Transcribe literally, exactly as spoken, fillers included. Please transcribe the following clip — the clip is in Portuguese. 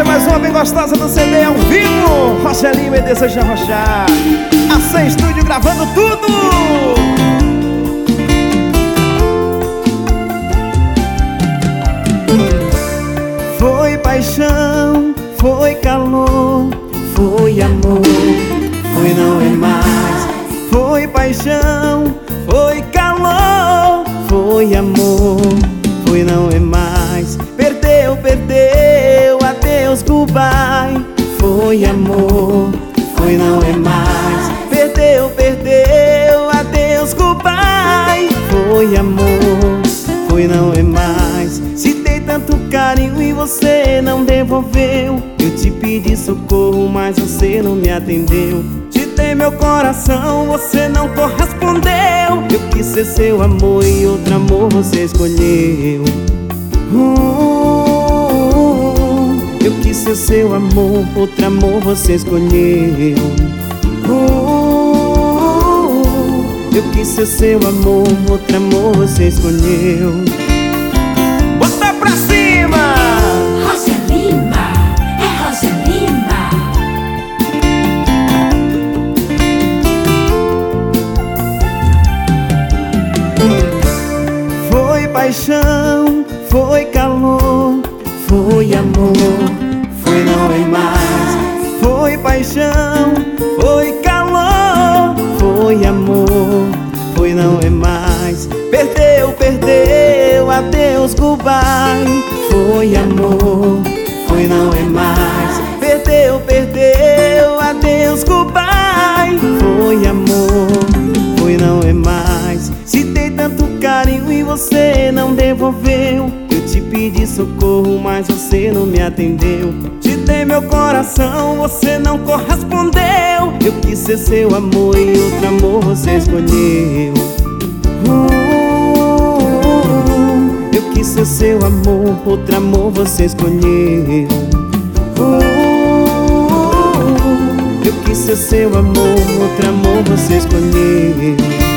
mais uma bem gostosa do C D ao vivo. Rogelinho e Deseja Rochar. A C Estúdio gravando tudo. Foi paixão, foi calor, foi amor, foi não é mais. Foi paixão, foi calor, foi amor, foi não é mais. Perdeu, perdeu, adeus, goodbye. Foi amor, foi não é mais. Perdeu, perdeu, adeus, goodbye. Foi amor, foi não é mais. Se dei tanto carinho e você não devolveu. Eu te pedi socorro, mas você não me atendeu. Te dei meu coração, você não correspondeu. Eu quis ser seu amor e outro amor você escolheu. uh, Eu quis ser seu amor, outro amor você escolheu. uh, Eu quis ser seu amor, outro amor você escolheu. Bota pra cima! Rosa Lima, é Rosa Lima. Foi paixão, foi calor, foi amor, foi não é mais. Foi paixão, foi calor, foi amor, foi não é mais. Perdeu, perdeu, adeus, goodbye. Foi amor, foi não é mais. Perdeu, perdeu, adeus, goodbye. Foi amor, foi não é mais. Se dei tanto carinho e você não devolveu. Eu te pedi socorro, mas você não me atendeu. Te dei meu coração, você não correspondeu. Eu quis ser seu amor e outro amor você escolheu. uh, Eu quis ser seu amor, outro amor você escolheu. uh, Eu quis ser seu amor, outro amor você escolheu.